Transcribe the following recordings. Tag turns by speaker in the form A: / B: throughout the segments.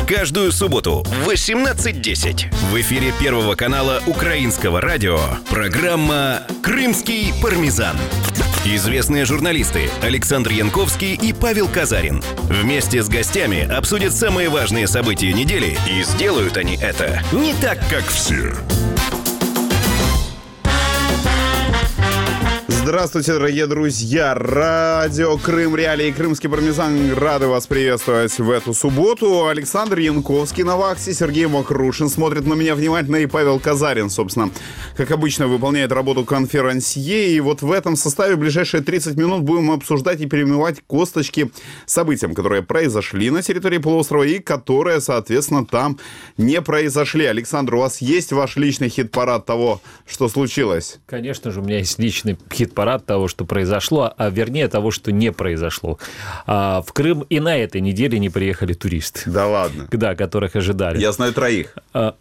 A: Каждую субботу в 18:10 в эфире Первого канала Украинского радио программа «Крымский пармезан». Известные журналисты Александр Янковский и Павел Казарин вместе с гостями обсудят самые важные события недели, и сделают они это не так, как все.
B: Здравствуйте, дорогие друзья! Радио Крым Реалии и Крымский пармезан рады вас приветствовать в эту субботу. Александр Янковский на вахте, Сергей Мокрушин смотрит на меня внимательно, и Павел Казарин, собственно, как обычно, выполняет работу конферансье. И вот в этом составе в ближайшие 30 минут будем обсуждать и перемывать косточки событиям, которые произошли на территории полуострова и которые, соответственно, там не произошли. Александр, у вас есть ваш личный хит-парад того, что случилось?
C: Конечно же, у меня есть личный хит-парад того, что произошло, а вернее того, что не произошло. В Крым и на этой неделе не приехали туристы.
B: Да ладно?
C: Да, которых ожидали.
B: Я знаю троих.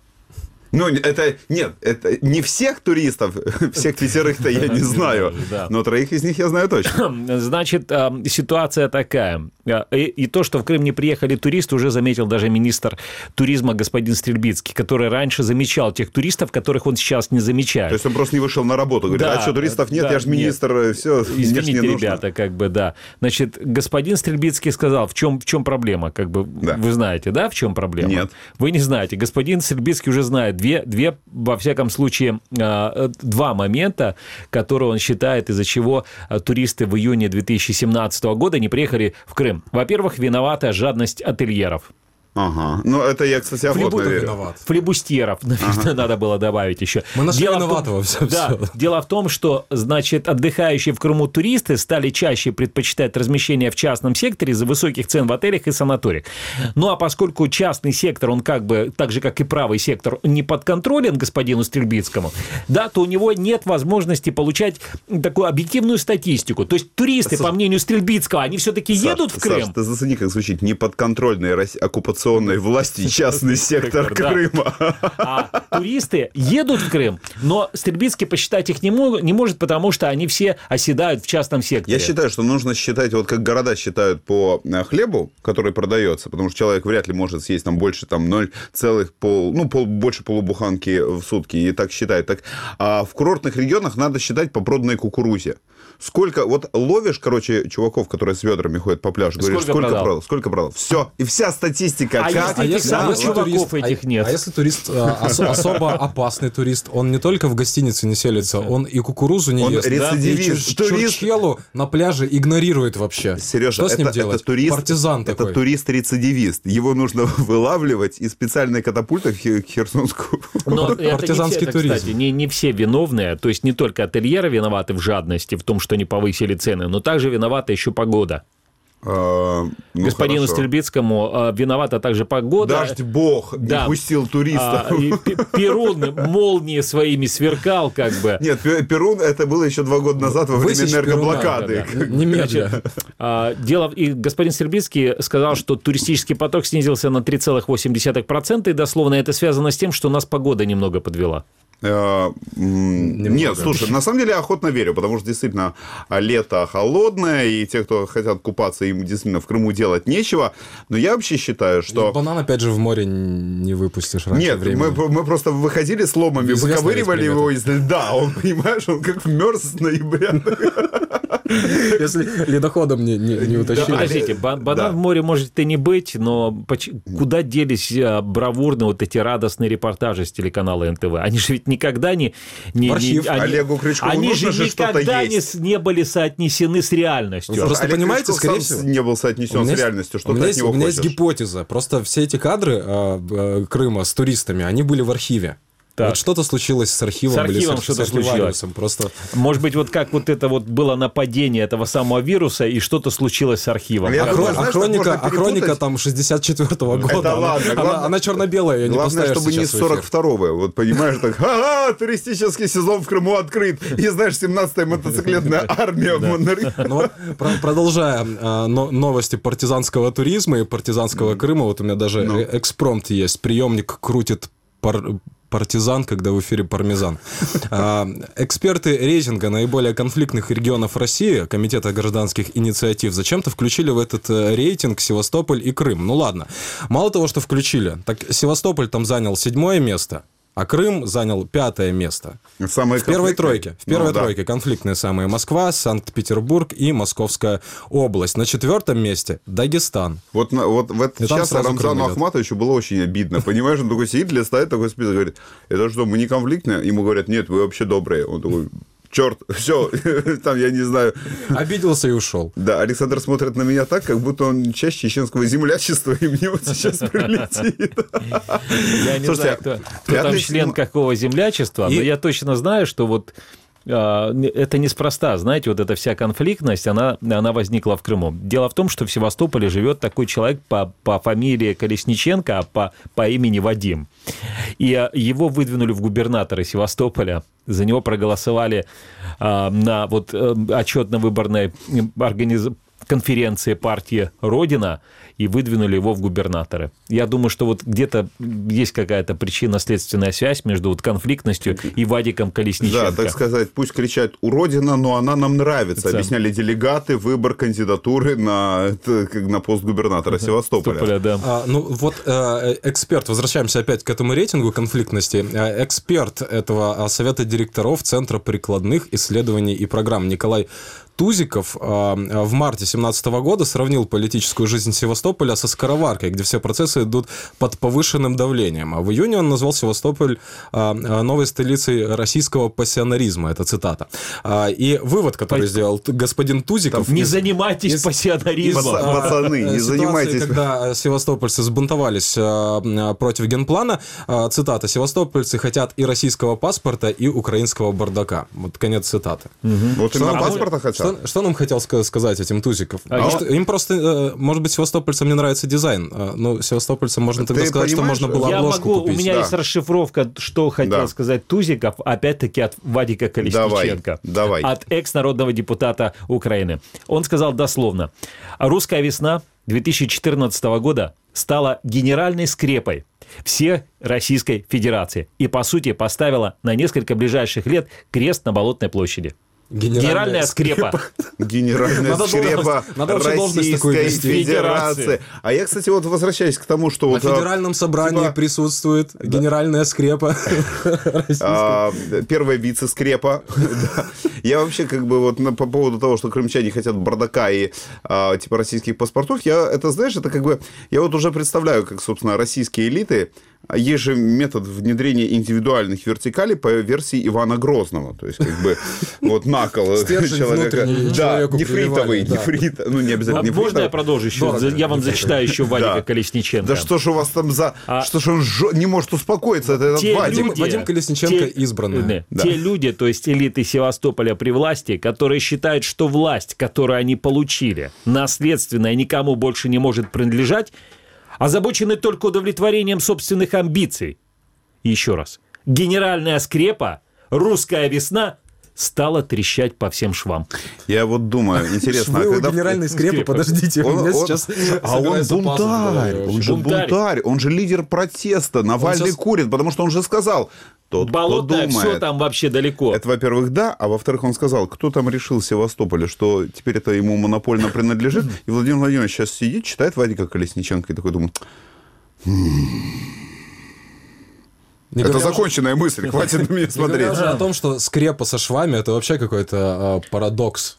B: Ну, это не всех туристов, всех 5-то я не знаю, но 3 из них я знаю точно.
C: Значит, ситуация такая. И то, что в Крым не приехали туристы, уже заметил даже министр туризма господин Стрельбицкий, который раньше замечал тех туристов, которых он сейчас не замечает.
B: То есть он просто не вышел на работу, говорит,
C: да,
B: а что, туристов нет, я же министр, нет. Все,
C: извините, не ребята, как бы, да. Значит, господин Стрельбицкий сказал, в чем проблема, как бы, да. Вы знаете, да, в чем проблема?
B: Нет.
C: Вы не знаете. Господин Стрельбицкий уже знает две, во всяком случае, 2 момента, которые он считает, из-за чего туристы в июне 2017 года не приехали в Крым. Во-первых, виновата жадность ательеров.
B: Ага. Ну, это я, кстати, охотно верю.
C: Флебустьеров, наверное, надо было добавить еще.
D: Мы нашли виноватого.
C: Да, дело в том, что, значит, отдыхающие в Крыму туристы стали чаще предпочитать размещение в частном секторе из-за высоких цен в отелях и санаториях. Ну, а поскольку частный сектор, он как бы, так же, как и правый сектор, не подконтролен господину Стрельбицкому, да, то у него нет возможности получать такую объективную статистику. То есть туристы, по мнению Стрельбицкого, они все-таки едут в Крым.
B: Саша, ты зацени, как звучит, неподконтрольная оккупационная власти частный сектор Крыма.
C: А туристы едут в Крым, но Стрельбицкий посчитать их не может, потому что они все оседают в частном секторе.
B: Я считаю, что нужно считать, вот как города считают по хлебу, который продается, потому что человек вряд ли может съесть там больше там, больше полубуханки в сутки, и так считают. Так, а в курортных регионах надо считать по проданной кукурузе. Сколько, вот ловишь, короче, чуваков, которые с ведрами ходят по пляжу, говоришь, сколько продал? Все, и вся статистика.
D: Если турист особо опасный турист, он не только в гостинице не селится, он и кукурузу не ест.
B: Он рецидивист.
D: И чурчхелу на пляже игнорирует вообще.
B: Сережа,
D: что с ним делать?
B: Партизан такой. Это турист-рецидивист. Его нужно вылавливать из специальной катапульты в Херсонскую.
C: Но
D: партизанский туризм.
C: Кстати, не все виновные, то есть не только ательеры виноваты в жадности, в том, что не повысили цены, но также виновата еще погода. Господину Стрельбицкому виновата также погода.
B: Дождь бог не пустил туристов.
C: Перун молнии своими сверкал, как бы.
B: Нет, Перун это было еще 2 года назад во время энергоблокады.
D: Немедленно.
C: И господин Стрельбицкий сказал, что туристический поток снизился на 3,8%, и дословно это связано с тем, что нас погода немного подвела.
B: Нет, слушай, на самом деле я охотно верю, потому что действительно лето холодное, и те, кто хотят купаться, им действительно в Крыму делать нечего. Но я вообще считаю, что...
D: Банан опять же в море не выпустишь раньше времени.
B: Нет, мы просто выходили с ломами, выковыривали его из льда, он, понимаешь, он как вмерз с ноября.
D: Если ледоходом не утащили.
C: Подождите, банан в море может и не быть, но куда делись бравурные вот эти радостные репортажи с телеканала НТВ? Они же ведь никогда не
B: Олегу Крючкову нужно же что-то есть.
C: Они же никогда не были соотнесены с реальностью.
D: Просто
B: Олег
D: понимаете,
B: Крючков
D: скорее всего...
B: не был соотнесен с реальностью, что ты от него
D: хочешь. У меня есть гипотеза. Просто все эти кадры Крыма с туристами, они были в архиве. Так. Вот что-то случилось с архивом.
C: С архивом что-то случилось.
D: Просто...
C: Может быть, вот как вот это вот было нападение этого самого вируса, и что-то случилось с архивом.
D: Хроника там 64-го года.
B: Это ладно.
D: Она черно-белая, не поставишь
B: чтобы не 42-го. Вот понимаешь, так, туристический сезон в Крыму открыт. И знаешь, 17-я мотоциклетная армия.
D: Продолжая новости партизанского туризма и партизанского Крыма, вот у меня даже экспромт есть. Приемник крутит партизан, когда в эфире пармезан. Эксперты рейтинга наиболее конфликтных регионов России, Комитета гражданских инициатив, зачем-то включили в этот рейтинг Севастополь и Крым. Ну ладно. Мало того, что включили, так Севастополь там занял 7-е место, а Крым занял 5-е место. В первой тройке. В первой тройке конфликтные самые Москва, Санкт-Петербург и Московская область. На 4-м месте Дагестан.
B: Вот в этот час Рамзану Ахматовичу было очень обидно. Понимаешь, он такой сидит, листает такой список, говорит, это что, мы не конфликтные? Ему говорят, нет, вы вообще добрые. Он такой... Черт, все, там, я не знаю.
D: Обиделся и ушел.
B: Да, Александр смотрит на меня так, как будто он часть чеченского землячества, и мне вот сейчас прилетит.
C: Я не знаю, кто там член какого землячества, но я точно знаю, что вот это неспроста, знаете, вот эта вся конфликтность, она возникла в Крыму. Дело в том, что в Севастополе живет такой человек по фамилии Колесниченко, а по имени Вадим. И его выдвинули в губернаторы Севастополя. За него проголосовали на вот отчетно-выборной конференции партии «Родина» и выдвинули его в губернаторы. Я думаю, что вот где-то есть какая-то причинно-следственная связь между вот конфликтностью и Вадиком Колесниченко.
B: Да, так сказать, пусть кричат «Уродина», но она нам нравится. Объясняли делегаты выбор кандидатуры на пост губернатора Севастополя.
C: Да.
D: Эксперт, возвращаемся опять к этому рейтингу конфликтности. Эксперт этого совета директоров Центра прикладных исследований и программ Николай Тузиков в марте 2017 года сравнил политическую жизнь Севастополя со скороваркой, где все процессы идут под повышенным давлением. А в июне он назвал Севастополь новой столицей российского пассионаризма. Это цитата. И вывод, который сделал господин Тузиков...
C: Не занимайтесь пассионаризмом.
B: Пацаны, не занимайтесь.
D: Когда севастопольцы сбунтовались против генплана, цитата, «Севастопольцы хотят и российского паспорта, и украинского бардака». Вот конец цитаты.
B: Вот именно паспорта хотят.
D: Что нам хотел сказать этим Тузиков? Им просто, может быть, севастопольцам не нравится дизайн. Но севастопольцам можно тогда сказать, что можно было обложку купить.
C: У меня есть расшифровка, что хотел сказать Тузиков, опять-таки от Вадика Колесниченко.
B: Давай.
C: От экс-народного депутата Украины. Он сказал дословно: «Русская весна 2014 года стала генеральной скрепой всей Российской Федерации и, по сути, поставила на несколько ближайших лет крест на Болотной площади». Генеральная скрепа.
B: Генеральная скрепа Российской Федерации. А я, кстати, вот возвращаюсь к тому, что...
D: На федеральном собрании присутствует генеральная скрепа.
B: Первая вице-скрепа. Я вообще как бы вот по поводу того, что крымчане хотят бардака и типа российских паспортов, это как бы... Я вот уже представляю, как, собственно, российские элиты... Есть же метод внедрения индивидуальных вертикалей по версии Ивана Грозного. То есть, как бы, вот накол человека. Да, нефритовый. Ну, не обязательно нефритовый.
C: Можно я продолжу еще? Я вам зачитаю еще Вадика Колесниченко.
B: Да что ж у вас там за... Что ж он не может успокоиться, это Вадим.
D: Вадим Колесниченко избранный.
C: Те люди, то есть элиты Севастополя при власти, которые считают, что власть, которую они получили, наследственная, никому больше не может принадлежать, озабочены только удовлетворением собственных амбиций. И еще раз. Генеральная скрепа, русская весна стала трещать по всем швам.
B: Я вот думаю, интересно...
D: Швы у генеральной скрепы, подождите.
B: Он бунтарь, он же бунтарь, он же лидер протеста, Навальный курит, потому что он же сказал...
C: Болотное, все там вообще далеко.
B: Это, во-первых, да, а во-вторых, он сказал, кто там решил в Севастополе, что теперь это ему монопольно принадлежит, и Владимир Владимирович сейчас сидит, читает Вадика Колесниченко и такой думает... Это законченная мысль, хватит на меня смотреть.
D: Не говоря о том, что скрепа со швами – это вообще какой-то парадокс.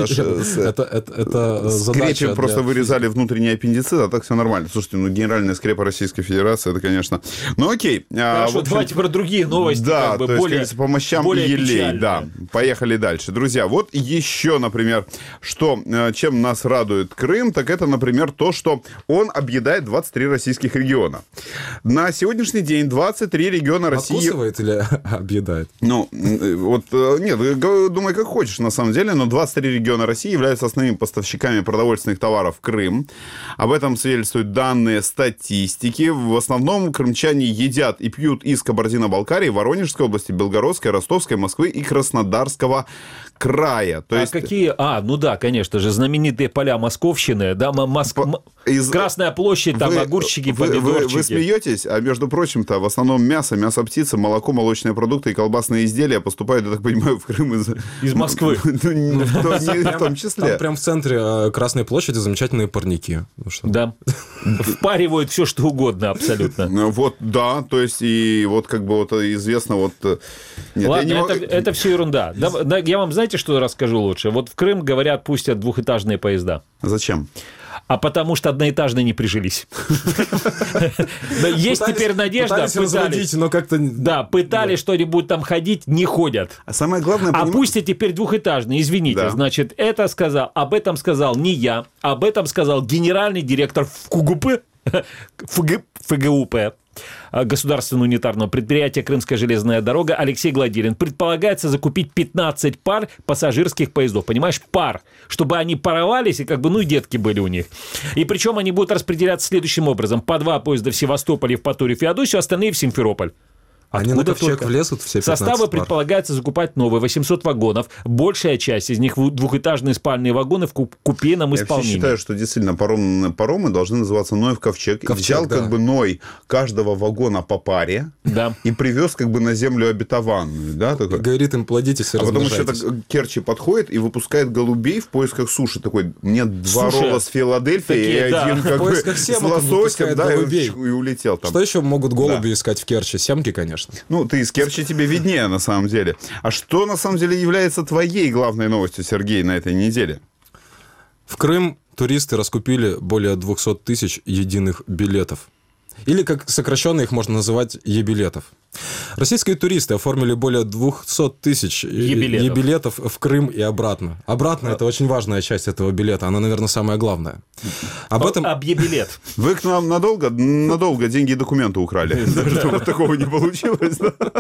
D: Это задача.
B: Скрепе просто вырезали внутренний аппендицит, а так все нормально. Слушайте, генеральная скрепа Российской Федерации, это, конечно... Ну, окей.
C: Хорошо, давайте про другие новости.
B: Да, то есть, по мощам и елей. Да, поехали дальше. Друзья, вот еще, например, чем нас радует Крым, так это, например, то, что он объедает 23 российских региона. На сегодняшний день 23 региона России...
D: Откусывает или объедает?
B: Ну, вот, нет, думай, как хочешь, на самом деле, но 23 региона России являются основными поставщиками продовольственных товаров в Крым. Об этом свидетельствуют данные статистики. В основном крымчане едят и пьют из Кабардино-Балкарии, Воронежской области, Белгородской, Ростовской, Москвы и Краснодарского края. То есть...
C: какие? Ну да, конечно же, знаменитые поля Московщины, да, Красная площадь, там огурчики, помидорчики.
B: Вы смеетесь, а между прочим-то в основном мясо птицы, молоко, молочные продукты и колбасные изделия поступают, я так понимаю, в Крым
C: из Москвы.
B: В том числе.
D: Там прям в центре Красной площади замечательные парники.
C: Да. Впаривают все, что угодно абсолютно.
B: Вот, да, то есть и вот как бы вот известно вот...
C: Ладно, это все ерунда. Я вам, знаете, что расскажу лучше? Вот в Крым, говорят, пустят двухэтажные поезда.
B: Зачем?
C: А потому что одноэтажные не прижились. Есть теперь надежда.
D: Пытались, но как-то...
C: Да, пытались что-нибудь там ходить, не ходят.
B: А самое главное...
C: А пусть теперь двухэтажные, извините. Значит, об этом сказал не я, об этом сказал генеральный директор ФГУП, Государственного унитарного предприятия «Крымская железная дорога» Алексей Гладилин. Предполагается закупить 15 пар пассажирских поездов. Понимаешь, пар. Чтобы они паровались, и и детки были у них. И причем они будут распределяться следующим образом. По 2 поезда в Севастополе, в Паторию, Феодосию, остальные в Симферополь.
D: Они на ковчег влезут все 15
C: Составы
D: пар.
C: предполагается закупать новые, 800 вагонов. Большая часть из них двухэтажные спальные вагоны в купейном исполнении.
B: Я считаю, что действительно паромы должны называться Ноев ковчег. Взял Ной каждого вагона по паре и привез на землю обетованную. Да, такой.
D: Говорит им, плодитесь и размножайтесь.
B: А потом еще Керчи подходит и выпускает голубей в поисках суши. Такой, мне 2 ролла с Филадельфии и один с лососем, и улетел там.
D: Что еще могут голуби искать в Керчи? Семки, конечно.
B: Ты из Керчи, тебе виднее, на самом деле. А что, на самом деле, является твоей главной новостью, Сергей, на этой неделе?
D: В Крым туристы раскупили более 200 тысяч единых билетов. Или, как сокращенно их можно называть, е-билетов. Российские туристы оформили более 200 тысяч е-билетов в Крым и обратно. Обратно – это очень важная часть этого билета. Она, наверное, самая главная.
C: Об е-билет.
B: Вы к нам надолго деньги и документы украли. Чтобы такого не получилось.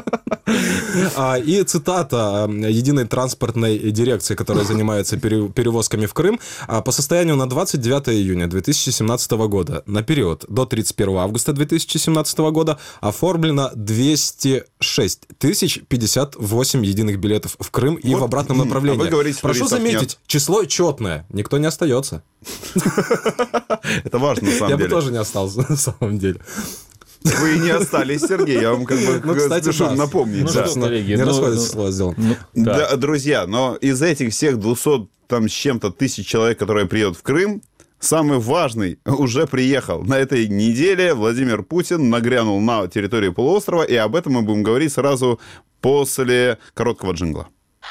D: И цитата Единой транспортной дирекции, которая занимается перевозками в Крым. По состоянию на 29 июня 2017 года на период до 31 августа 2017 года оформлено 206 058 единых билетов в Крым и в обратном направлении. Прошу заметить, число четное, никто не остается.
B: Это важно, на самом деле.
D: Я бы тоже не остался, на самом деле.
B: Вы не остались, Сергей, я вам спешу напомнить.
D: Не расходится слово сделано.
B: Да, друзья, но из этих всех 200 там с чем-то тысяч человек, которые приедут в Крым, самый важный уже приехал. На этой неделе Владимир Путин нагрянул на территорию полуострова, и об этом мы будем говорить сразу после короткого джингла.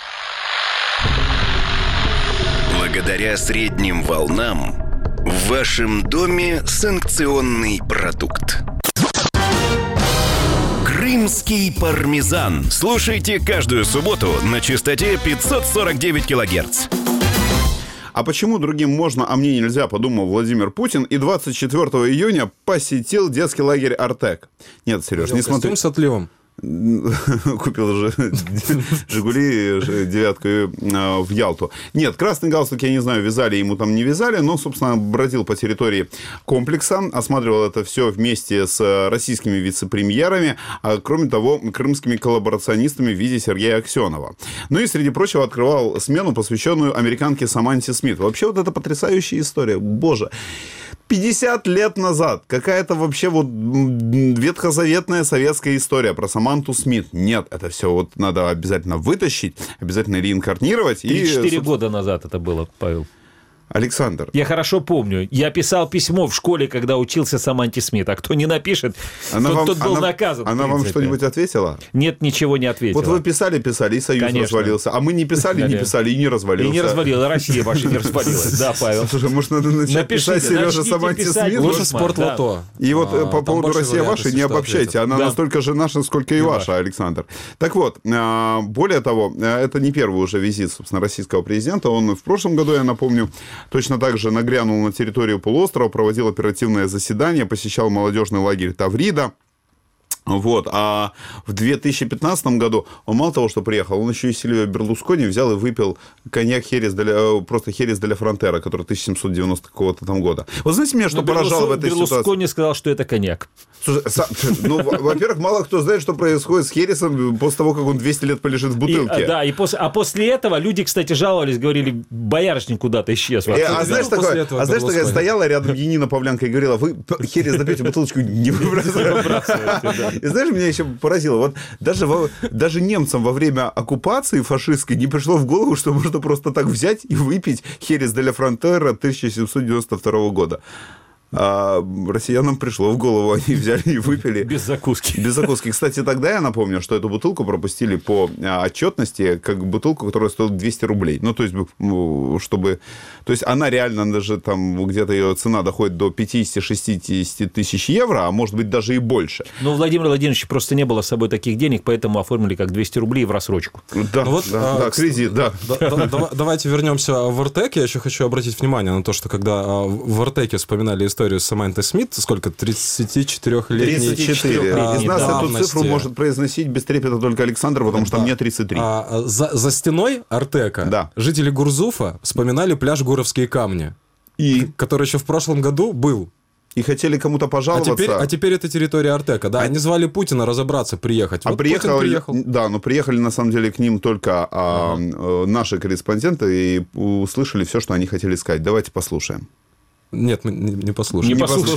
A: Благодаря средним волнам в вашем доме санкционный продукт. Крымский пармезан. Слушайте каждую субботу на частоте 549 килогерц.
B: А почему другим можно, а мне нельзя, подумал Владимир Путин, и 24 июня посетил детский лагерь «Артек». Нет, Сереж, не смотри.
D: С отливом.
B: Купил же «Жигули» 9 в Ялту. Нет, красный галстук, я не знаю, вязали ему там, не вязали, но, собственно, бродил по территории комплекса, осматривал это все вместе с российскими вице-премьерами, а кроме того, крымскими коллаборационистами в виде Сергея Аксенова. Ну и, среди прочего, открывал смену, посвященную американке Саманте Смит. Вообще, вот это потрясающая история. Боже, 50 лет назад какая-то вообще вот ветхозаветная советская история про Саманту Смит. Нет, это все вот надо обязательно вытащить, обязательно реинкарнировать.
C: 3-4 года назад это было, Павел.
B: Александр.
C: Я хорошо помню. Я писал письмо в школе, когда учился Саманте Смит. А кто не напишет, тот был наказан.
B: Она вам что-нибудь ответила?
C: Нет, ничего не ответила.
B: Вот вы писали, и Союз развалился. А мы не писали, и не развалился.
C: И не развалилась. Россия ваша не развалилась. Да, Павел.
B: Слушай, может, надо начать писать Сережа Саманте Смит?
D: Лучше спортлото.
B: И вот по поводу Россия ваша не обобщайте. Она настолько же наша, сколько и ваша, Александр. Так вот, более того, это не первый уже визит, собственно, российского президента. Он в прошлом году, я напомню, точно так же нагрянул на территорию полуострова, проводил оперативное заседание, посещал молодежный лагерь Таврида. Вот. А в 2015 году он мало того, что приехал, он еще и Сильвио Берлускони взял и выпил коньяк просто Херес де ля Фронтера, который 1790 какого-то там года. Вот знаете, меня что поражало в этой ситуации?
C: Берлускони сказал, что это коньяк.
B: Слушай, во-первых, мало кто знает, что происходит с Хересом после того, как он 200 лет полежит в бутылке.
C: А после этого люди, кстати, жаловались, говорили, боярышник куда-то исчез.
B: А знаешь, такая стояла рядом Янина Павленко и говорила, вы Херес допьете, бутылочку не выбрасываете. И знаешь, меня еще поразило, вот даже немцам во время оккупации фашистской не пришло в голову, что можно просто так взять и выпить Херес де ля Фронтера 1792 года. А россиянам пришло в голову, они взяли и выпили.
C: Без закуски.
B: Без закуски. Кстати, тогда я напомню, что эту бутылку пропустили по отчетности как бутылку, которая стоила 200 рублей. Ну, то есть, чтобы... То есть, она реально даже там где-то ее цена доходит до 50-60 тысяч евро, а может быть даже и больше.
C: Ну, Владимир Владимирович просто не было с собой таких денег, поэтому оформили как 200 рублей в рассрочку.
B: Да, кредит, да.
D: Давайте вернемся в Артек. Я еще хочу обратить внимание на то, что когда в Артеке вспоминали историю с Самантой Смит, сколько? 34-летней.
B: 34. Из нас эту цифру может произносить без трепета только Александр, потому что мне 33.
D: За стеной Артека жители Гурзуфа вспоминали пляж Гуровские камни, который еще в прошлом году был.
B: И хотели кому-то пожаловаться.
D: А теперь это территория Артека. Да, они звали Путина разобраться, приехать.
B: Вот Путин приехал. Да, но приехали на самом деле к ним только наши корреспонденты и услышали все, что они хотели сказать. Давайте послушаем.
D: Нет, мы не послушаем.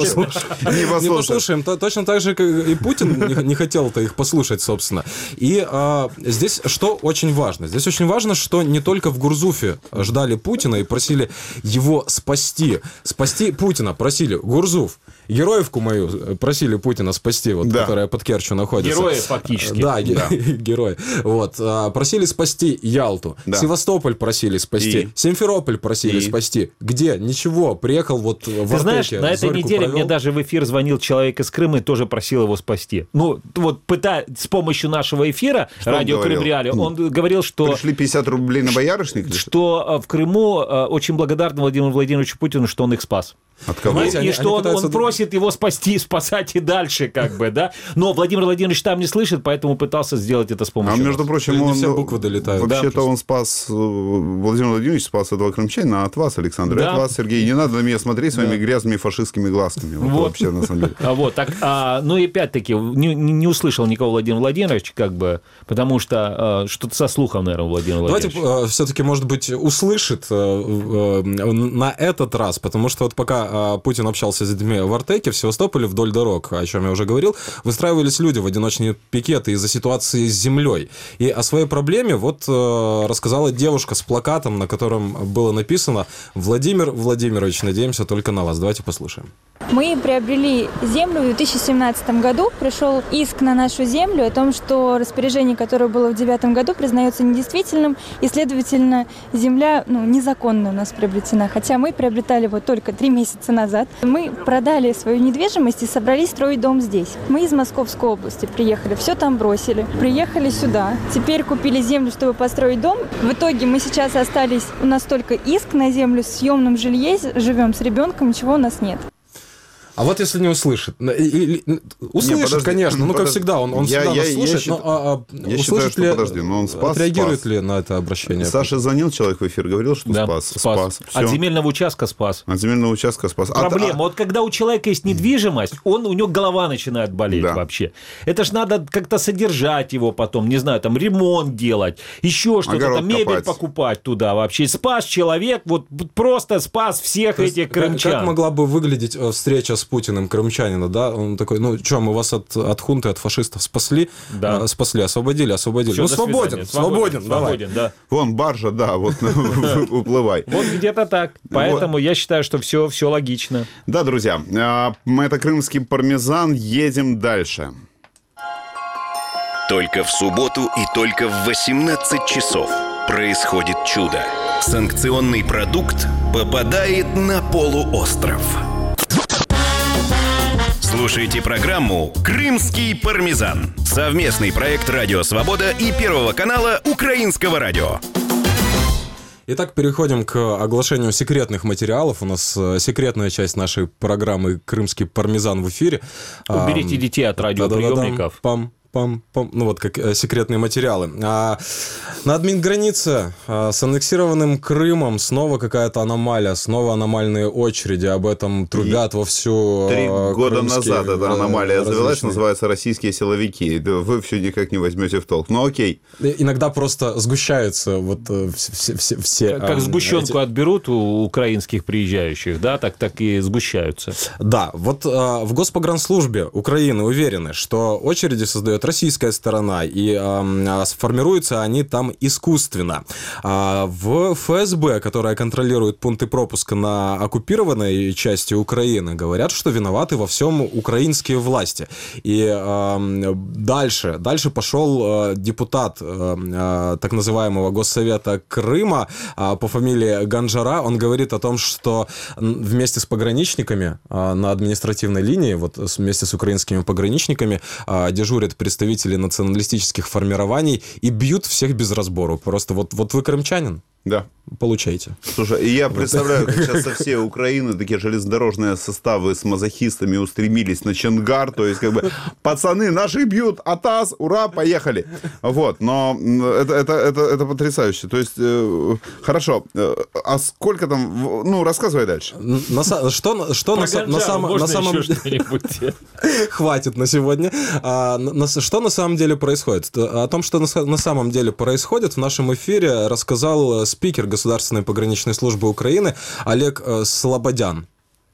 B: Не
D: послушаем. Точно так же, как и Путин не хотел-то их послушать, собственно. И здесь что очень важно? Здесь очень важно, что не только в Гурзуфе ждали Путина и просили его спасти. Спасти Путина просили Гурзуф. Героевку мою просили Путина спасти, вот, которая под Керчью находится.
C: Герои фактически.
D: Да, герои. Вот. Просили спасти Ялту. Севастополь просили спасти. Симферополь просили спасти. Где? Ничего. Приехал вот в Артеке.
C: Ты знаешь, на этой неделе мне даже в эфир звонил человек из Крыма и тоже просил его спасти. Ну, вот с помощью нашего эфира, радио Крым Реалии, он говорил, что...
B: Пришли 50 рублей на боярышник?
C: Что в Крыму очень благодарны Владимиру Владимировичу Путину, что он их спас.
B: От кого?
C: И что он просит его спасти, спасать и дальше, как бы, да. Но Владимир Владимирович там не слышит, поэтому пытался сделать это с помощью.
B: А между прочим, он...
D: все буквы долетают.
B: Вообще-то он спас... Владимир Владимирович спас этого крымчанина от вас, Александр. Да. От вас, Сергей. Не надо на меня смотреть своими грязными фашистскими глазками. Вот. Вообще, на самом деле.
C: Вот, так, ну и опять-таки, не услышал никого Владимир Владимирович, как бы, потому что что-то со слухом, наверное, Владимир Владимирович.
D: Давайте все-таки, может быть, услышит на этот раз, потому что вот пока Путин общался с людьми в Артеке, в Севастополе, вдоль дорог, о чем я уже говорил, выстраивались люди в одиночные пикеты из-за ситуации с землей. И о своей проблеме вот рассказала девушка с плакатом, на котором было написано: «Владимир Владимирович, надеемся только на вас». Давайте послушаем.
E: Мы приобрели землю в 2017 году. Пришел иск на нашу землю о том, что распоряжение, которое было в 2009 году, признается недействительным, и, следовательно, земля незаконно у нас приобретена. Хотя мы приобретали его только 3 месяца назад. Мы продали свою недвижимость и собрались строить дом здесь. Мы из Московской области приехали, все там бросили. Приехали сюда. Теперь купили землю, чтобы построить дом. В итоге мы сейчас остались, у нас только иск на землю, в съемном жилье, живем с ребенком, ничего у нас нет.
D: А вот если не услышит. Услышит, конечно, как всегда, он всегда нас слушает.
B: Я считаю, что, но он спас.
D: Отреагирует ли на это обращение?
B: Саша звонил, человек в эфир, говорил, что спас.
C: От земельного участка спас.
B: Проблема,
C: вот когда у человека есть недвижимость, у него голова начинает болеть вообще. Это ж надо как-то содержать его потом, не знаю, там ремонт делать, еще что-то, там мебель покупать туда вообще. Спас человек, вот просто спас всех этих крымчан.
D: Как могла бы выглядеть встреча с Путиным крымчанина, да? Он такой: ну что, мы вас от хунты, от фашистов спасли? Да. Спасли, освободили.
C: Все, свободен,
D: давай.
C: Да.
B: Вон баржа, да, вот уплывай.
C: Вот где-то так. Поэтому я считаю, что все логично.
B: Да, друзья, это крымский пармезан, едем дальше.
A: Только в субботу и только в 18 часов происходит чудо. Санкционный продукт попадает на полуостров. Слушайте программу «Крымский пармезан». Совместный проект «Радио Свобода» и Первого канала Украинского радио.
D: Итак, переходим к оглашению секретных материалов. У нас секретная часть нашей программы «Крымский пармезан» в эфире.
C: Уберите детей от радиоприемников.
D: Ну вот как секретные материалы. На админгранице с аннексированным Крымом снова какая-то аномалия, снова аномальные очереди. Об этом трубят вовсю.
B: 3 года назад эта аномалия завелась,
D: различные.
B: называется «Российские силовики». Вы все никак не возьмете в толк. Ну окей.
D: Иногда просто сгущаются вот все
C: Как сгущенку отберут у украинских приезжающих, да, так и сгущаются.
D: Да, вот в Госпогранслужбе Украины уверены, что очереди создает российская сторона, и сформируются они там искусственно. В ФСБ, которая контролирует пункты пропуска на оккупированной части Украины, говорят, что виноваты во всем украинские власти. И дальше пошел депутат так называемого Госсовета Крыма по фамилии Ганжара. Он говорит о том, что вместе с пограничниками на административной линии, вот вместе с украинскими пограничниками дежурят представители националистических формирований и бьют всех без разбору. Просто вот вы крымчанин?
B: Да.
D: Получайте.
B: Слушай, я представляю, как сейчас со всей Украины такие железнодорожные составы с мазохистами устремились на Чонгар, то есть как бы пацаны наши бьют, атас, ура, поехали. Вот, но это потрясающе. То есть, хорошо, а сколько там, ну, рассказывай дальше.
D: Что на самом деле... Хватит на сегодня. Что на самом деле происходит? О том, что на самом деле происходит, в нашем эфире рассказал спикер Государственной пограничной служби України Олег Слободян.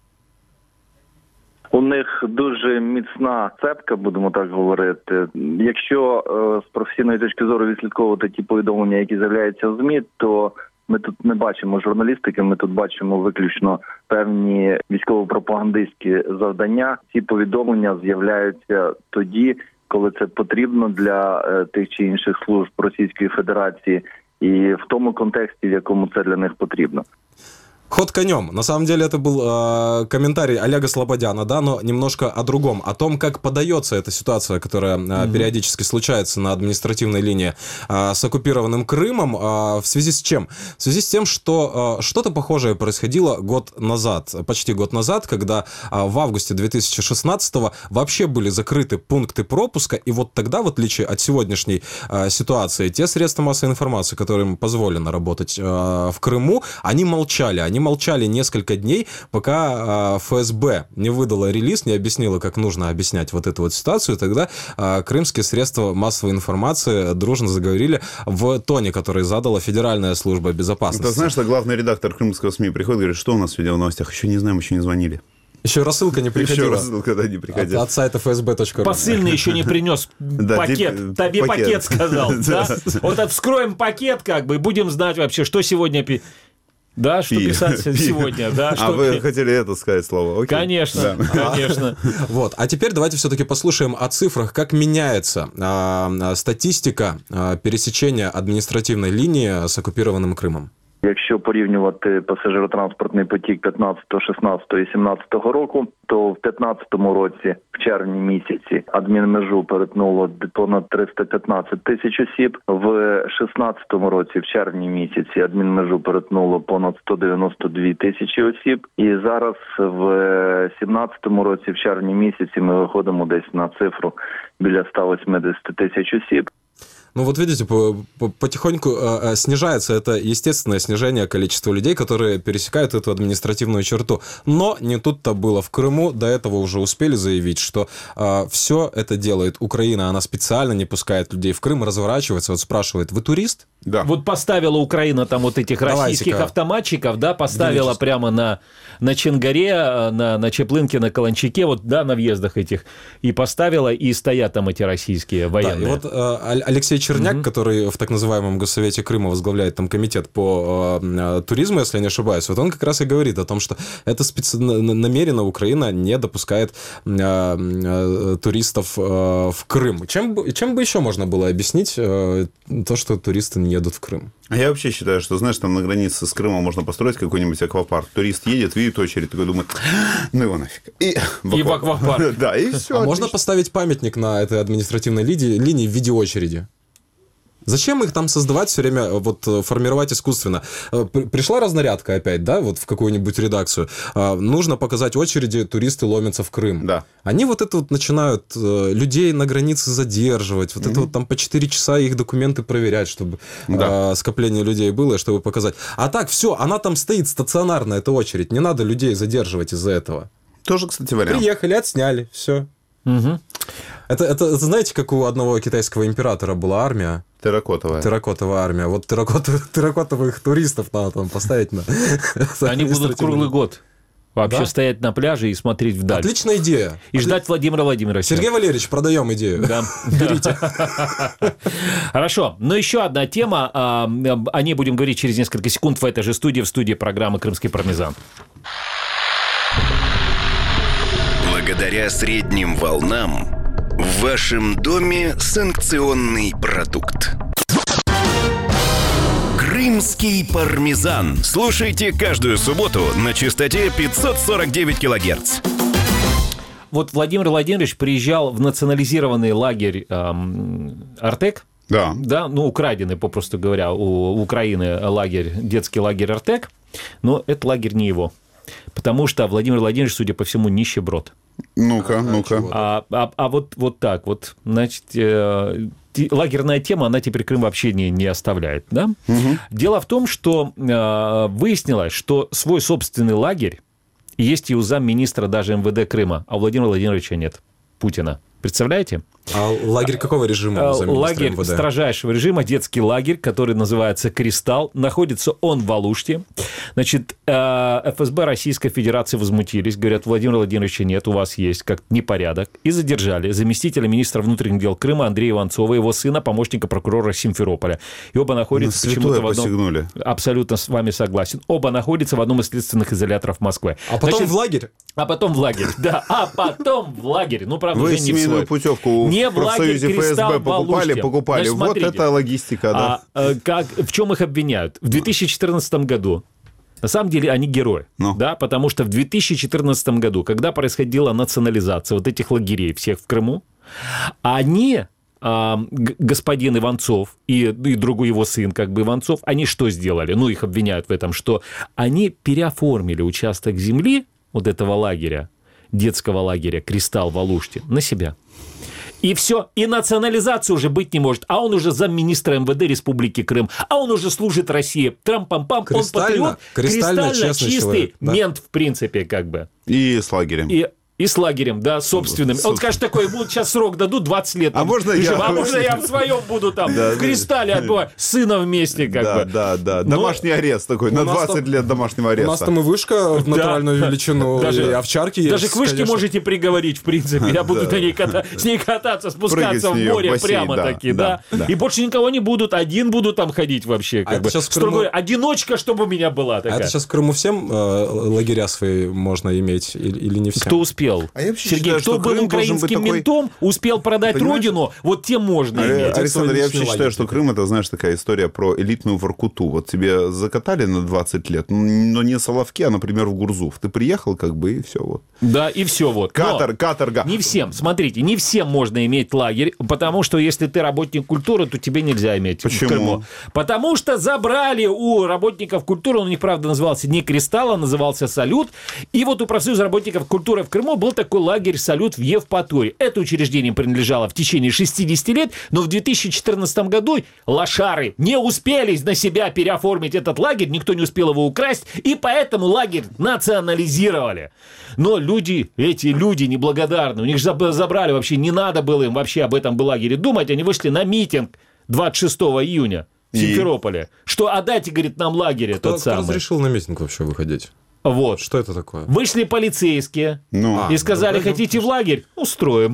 F: У них дуже міцна цепка, будемо так говорити. Якщо з професійної точки зору відслідковувати ті повідомлення, які з'являються в ЗМІ, то ми тут не бачимо журналістики, ми тут бачимо виключно певні військово-пропагандистські завдання. Ці повідомлення з'являються тоді, коли це потрібно для тих чи інших служб Російської Федерації, и в том контексте, в якому це для них потрібно.
D: Ход конем. На самом деле это был комментарий Олега Слободяна, да, но немножко о другом. О том, как подается эта ситуация, которая периодически случается на административной линии с оккупированным Крымом. В связи с чем? В связи с тем, что что-то похожее происходило год назад, почти год назад, когда в августе 2016-го вообще были закрыты пункты пропуска, и вот тогда, в отличие от сегодняшней ситуации, те средства массовой информации, которым позволено работать в Крыму, они молчали несколько дней, пока ФСБ не выдала релиз, не объяснила, как нужно объяснять вот эту вот ситуацию. Тогда крымские средства массовой информации дружно заговорили в тоне, который задала Федеральная служба безопасности.
B: Ты знаешь, что главный редактор крымского СМИ приходит и говорит, что у нас сегодня в новостях? Еще не знаем, еще не звонили.
D: Еще рассылка не приходила.
B: Еще рассылка, да, не приходила.
D: От сайта fsb.ru.
C: Посыльный еще не принес пакет. Тебе пакет сказал, да? Вот вскроем пакет, как бы, и будем знать вообще, что сегодня... Да, что писать сегодня, да.
B: А вы хотели это сказать слово? Окей.
C: Конечно, конечно.
D: Вот. А теперь давайте все-таки послушаем о цифрах, как меняется статистика пересечения административной линии с оккупированным Крымом.
F: Якщо порівнювати пасажиротранспортний потік 15, 16 і 17 року, то в 15 році, в червні місяці, адмінмежу перетнуло понад 315 тисяч осіб, в 16 році, в червні місяці, адмінмежу перетнуло понад 192 тисячі осіб, і зараз в 17 році, в червні місяці, ми виходимо десь на цифру біля 180 тисяч осіб.
D: Ну вот видите, потихоньку снижается это естественное снижение количества людей, которые пересекают эту административную черту. Но не тут-то было. В Крыму до этого уже успели заявить, что все это делает Украина. Она специально не пускает людей в Крым, разворачивается, вот спрашивает, вы турист?
B: Да.
C: Вот поставила Украина там вот этих российских автоматчиков, да, поставила прямо на Чонгаре, на Чеплынке, на Каланчаке, вот, да, на въездах этих, и поставила, и стоят там эти российские военные.
D: Да, и вот Алексей Черняк, который в так называемом Госсовете Крыма возглавляет там комитет по туризму, если я не ошибаюсь, вот он как раз и говорит о том, что это намеренно Украина не допускает туристов в Крым. Чем бы еще можно было объяснить то, что туристы не едут в Крым?
B: А я вообще считаю, что, знаешь, там на границе с Крымом можно построить какой-нибудь аквапарк. Турист едет, видит очередь, такой думает, ну его нафиг. И в аквапарк. Да, и все.
D: А можно поставить памятник на этой административной линии в виде очереди? Зачем их там создавать все время, вот формировать искусственно? Пришла разнарядка опять, да, вот в какую-нибудь редакцию. Нужно показать очереди, туристы ломятся в Крым.
B: Да.
D: Они вот это вот начинают людей на границе задерживать, вот это вот там по 4 часа их документы проверять, чтобы скопление людей было, чтобы показать. А так, все, она там стоит стационарно, эта очередь. Не надо людей задерживать из-за этого.
B: Тоже, кстати, вариант.
D: Приехали, отсняли, все. Угу. Это знаете, как у одного китайского императора была армия? Терракотовая армия. Вот терракотовых туристов надо там поставить на...
C: Они будут круглый год вообще стоять на пляже и смотреть вдаль.
D: Отличная идея.
C: И ждать Владимира Владимировича.
D: Сергей Валерьевич, продаем идею.
C: Да. Берите. Хорошо. Но еще одна тема. О ней будем говорить через несколько секунд в этой же студии, в студии программы «Крымский пармезан».
A: Благодаря средним волнам в вашем доме санкционный продукт. Крымский пармезан. Слушайте каждую субботу на частоте 549 килогерц.
C: Вот Владимир Владимирович приезжал в национализированный лагерь «Артек».
B: Да.
C: Да, ну, украденный, попросту говоря, у Украины лагерь, детский лагерь «Артек». Но этот лагерь не его. Потому что Владимир Владимирович, судя по всему, нищеброд.
B: Ну-ка.
C: Вот так вот, значит, лагерная тема, она теперь Крым вообще не оставляет, да? Угу. Дело в том, что выяснилось, что свой собственный лагерь есть и у замминистра даже МВД Крыма, а у Владимира Владимировича нет, Путина. Представляете?
D: А лагерь какого режима?
C: Лагерь МВД? Строжайшего режима, детский лагерь, который называется «Кристалл». Находится он в Алуште. Значит, ФСБ Российской Федерации возмутились. Говорят, Владимира Владимировича нет, у вас есть как непорядок. И задержали заместителя министра внутренних дел Крыма Андрея Иванцова, его сына, помощника прокурора Симферополя. И оба находятся почему-то в одном...
B: посягнули.
C: Абсолютно с вами согласен. Оба находятся в одном из следственных изоляторов Москвы.
D: А потом в лагерь?
C: А потом в лагерь, да. А потом в лагерь. Ну, правда,
B: вы
C: уже не в свой.
B: Путевку
C: не
B: в профсоюзе ФСБ покупали.
C: Значит,
B: вот это логистика, да.
C: В чем их обвиняют? В 2014 году. На самом деле они герои, да, потому что в 2014 году, когда происходила национализация вот этих лагерей всех в Крыму, они, господин Иванцов и другой его сын, как бы Иванцов, они что сделали? Ну, их обвиняют в этом, что они переоформили участок земли вот этого лагеря, детского лагеря «Кристалл» в Алуште на себя. И все, и национализации уже быть не может. А он уже замминистра МВД Республики Крым. А он уже служит России. Трам-пам-пам, он патриот. Кристально чистый человек, да. Мент, в принципе, как бы.
B: И с лагерем.
C: И с лагерем, да, собственным. Он скажет такой, ему сейчас срок дадут 20 лет.
B: А можно я
C: в своем буду там, в «Кристалле» отбывать. С сыном вместе, как бы.
B: Да. Домашний арест такой, на 20 лет домашнего ареста.
D: У нас там и вышка в натуральную величину, и овчарки есть.
C: Даже к вышке можете приговорить, в принципе. Я буду с ней кататься, спускаться в море прямо-таки, да. И больше никого не будут, один буду там ходить вообще, как бы. С другой, одиночка, чтобы у меня была такая.
D: А это сейчас в Крыму всем лагеря свои можно иметь или не всем?
C: Кто успел? Сергей, кто был украинским ментом, успел продать родину, вот тем можно иметь.
B: Александр, я вообще считаю, что Крым — это, знаешь, такая история про элитную Воркуту. Вот тебе закатали на 20 лет, но не Соловки, а, например, в Гурзуф. Ты приехал, как бы, и все вот.
C: Да, и все вот.
B: Каторга.
C: Не всем, смотрите, не всем можно иметь лагерь, потому что если ты работник культуры, то тебе нельзя иметь в Крыму. Потому что забрали у работников культуры, он у них, правда, назывался не «Кристалл», а назывался «Салют». И вот у профсоюза работников культуры в Крыму был такой лагерь «Салют» в Евпатории. Это учреждение принадлежало в течение 60 лет, но в 2014 году лошары не успели на себя переоформить этот лагерь, никто не успел его украсть, и поэтому лагерь национализировали. Но эти люди неблагодарны, у них забрали вообще, не надо было им вообще об этом лагере думать, они вышли на митинг 26 июня в Симферополе, что отдайте, говорит, нам лагерь тот самый.
D: Кто разрешил на митинг вообще выходить?
C: Вот.
D: Что это такое?
C: Вышли полицейские и сказали, хотите в лагерь? Устроим.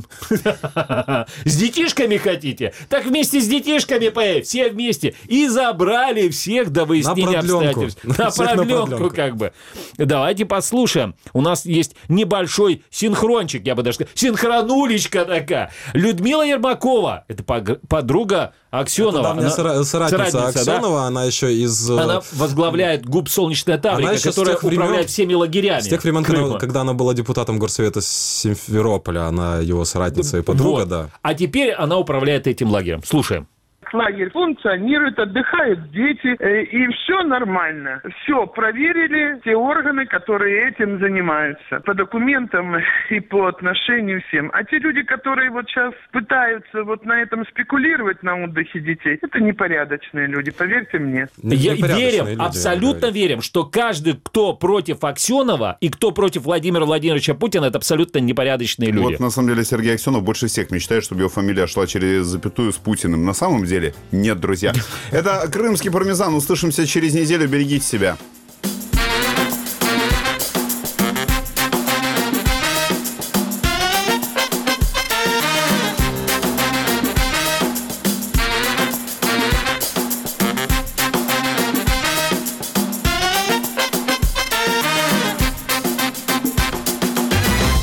C: С детишками хотите? Так вместе с детишками все вместе. И забрали всех до выяснения обстоятельств. На продленку, как бы. Давайте послушаем. У нас есть небольшой синхрончик, я бы даже сказал. Синхронулечка такая. Людмила Ермакова. Это подруга Аксенова.
D: Это соратница Аксенова. Да? Она еще из...
C: Она возглавляет ГУП «Солнечная Таврика», которая управляет всеми лагерями.
D: С тех времен, когда она была депутатом горсовета Симферополя, она его соратница и подруга,
C: вот. Да. А теперь она управляет этим лагерем. Слушаем.
G: лагерь функционирует, отдыхают дети, и все нормально. Все проверили те органы, которые этим занимаются. По документам и по отношению всем. А те люди, которые вот сейчас пытаются вот на этом спекулировать, на отдыхе детей, это непорядочные люди, поверьте мне.
C: Верим, люди, абсолютно верим, что каждый, кто против Аксенова и кто против Владимира Владимировича Путина, это абсолютно непорядочные люди.
B: Вот на самом деле Сергей Аксенов больше всех мечтает, чтобы его фамилия шла через запятую с Путиным. На самом деле нет, друзья. Это «Крымский пармезан». Услышимся через неделю. Берегите себя.